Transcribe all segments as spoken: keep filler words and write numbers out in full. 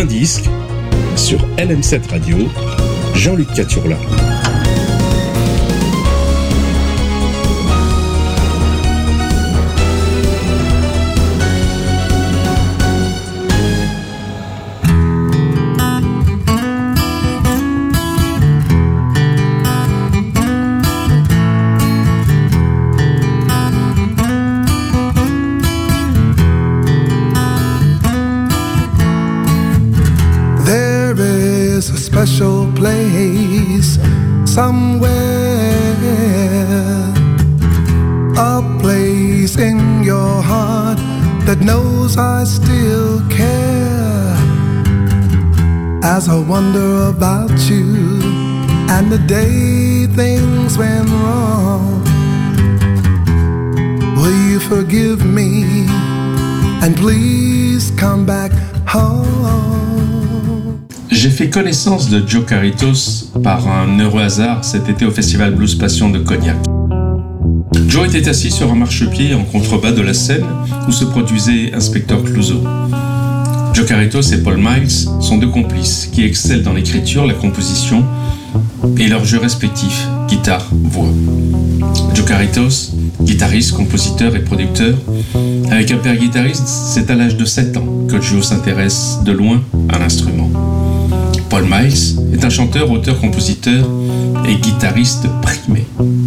Un disque sur L M sept Radio, Jean-Luc Caturla. Special place somewhere, a place in your heart that knows I still care. As I wonder about you and the day things went wrong, will you forgive me and please come back home? J'ai fait connaissance de Joe Carritos par un heureux hasard cet été au Festival Blues Passion de Cognac. Joe était assis sur un marchepied en contrebas de la scène où se produisait Inspecteur Clouseau. Joe Carritos et Paul Miles sont deux complices qui excellent dans l'écriture, la composition et leurs jeux respectifs, guitare, voix. Joe Carritos, guitariste, compositeur et producteur, avec un père guitariste, c'est à l'âge de sept ans que Joe s'intéresse de loin à l'instrument. Paul Miles est un chanteur, auteur, compositeur et guitariste primé.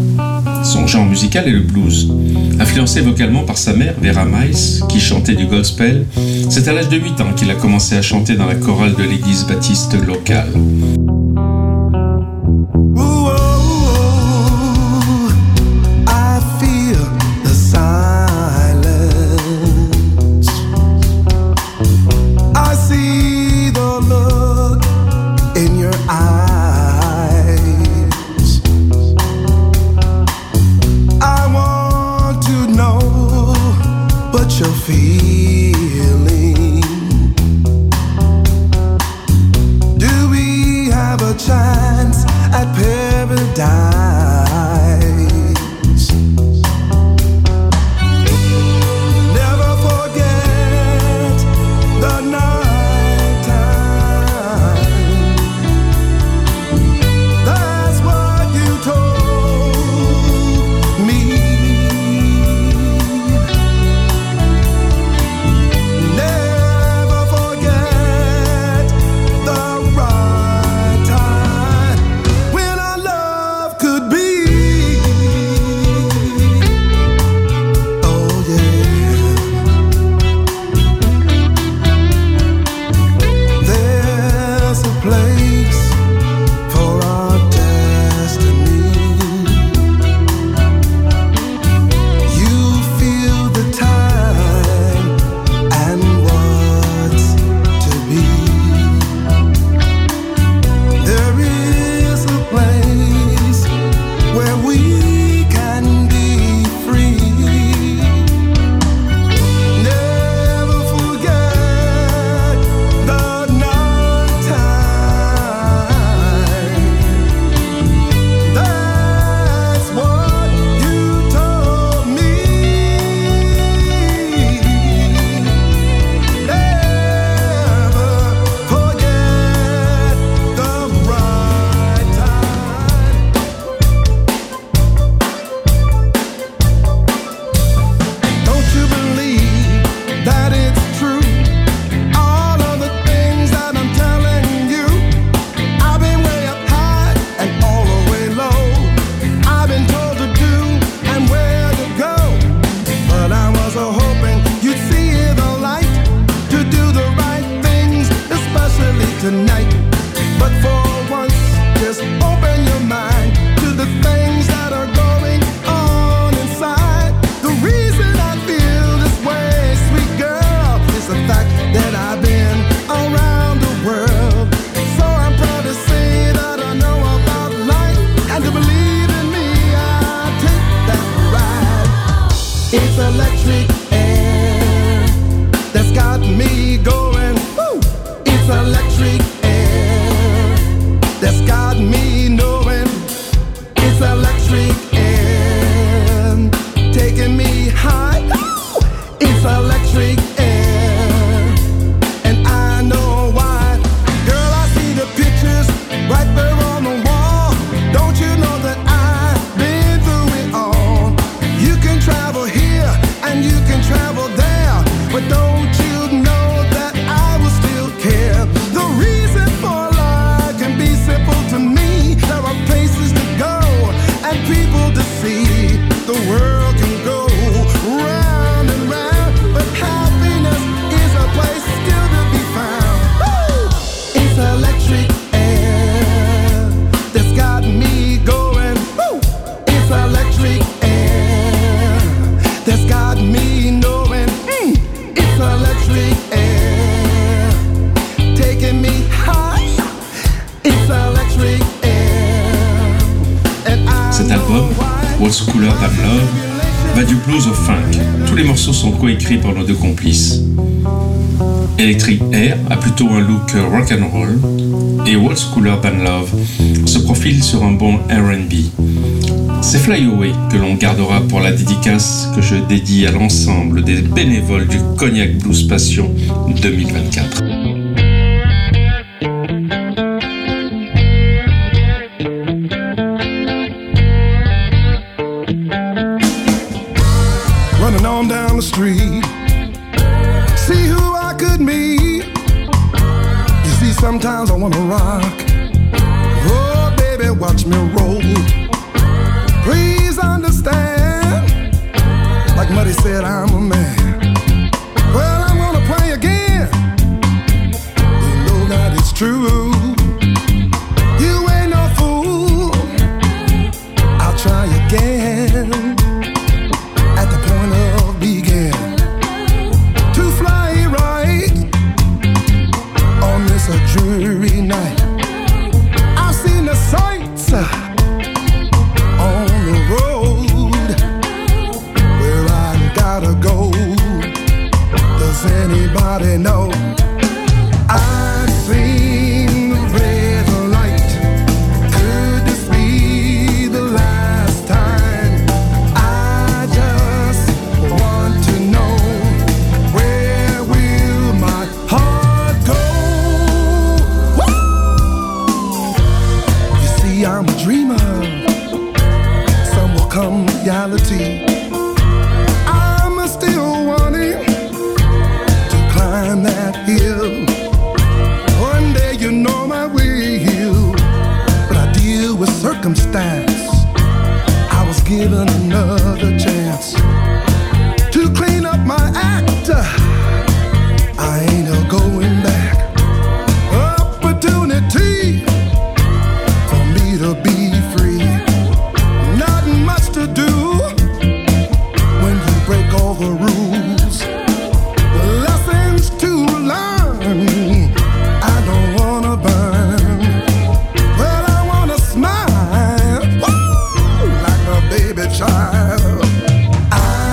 Son genre musical est le blues. Influencé vocalement par sa mère, Vera Miles, qui chantait du gospel, c'est à l'âge de huit ans qu'il a commencé à chanter dans la chorale de l'église baptiste locale. Electric air, and I know why. What's Cooler Than Love va du blues au funk. Tous les morceaux sont coécrits par nos deux complices. Electric Air a plutôt un look rock and roll et What's Cooler Than Love se profile sur un bon R and B. C'est Fly Away que l'on gardera pour la dédicace que je dédie à l'ensemble des bénévoles du Cognac Blues Passion deux mille vingt-quatre. Running on down the street, see who I could meet. You see, sometimes I wanna rock. Oh, baby, watch me roll. Please understand, like Muddy said, I'm a man. Well, I'm gonna play again. You know that it's true. You ain't no fool. I'll try again. At the point of begin to fly right on this a dreary night. I've seen the sights on the road where I gotta go. Does anybody know? I've seen the red light. Could this be the last time? I just want to know, where will my heart go? Woo! You see, I'm a dreamer. Some will come reality. I'm still wanting to climb that hill. One day you know my will, but I deal with circumstance. I was given another chance to clean up my act. I ain't a going back. Opportunity for me to be free. Not much to do when you break all the rules. Lessons to learn. I don't wanna burn. Well, I wanna smile, woo, like a baby child. I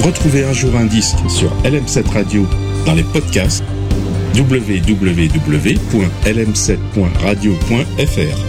Retrouvez un jour un disque sur L M sept Radio dans les podcasts w w w point l m sept point radio point f r.